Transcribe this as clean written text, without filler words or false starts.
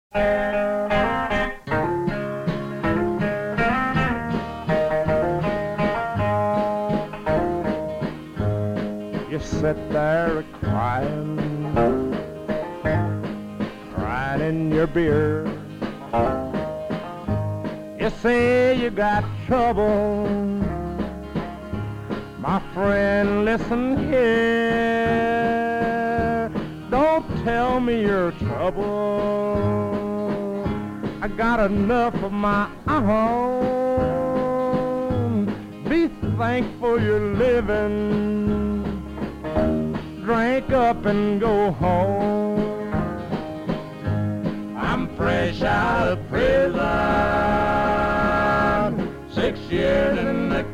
You sit there crying in your beer. You say you got trouble. My friend, listen here. Don't tell me your trouble. I got enough of my own. Be thankful you're living. Drink up and go home. I'm fresh out of prison, 6 years in the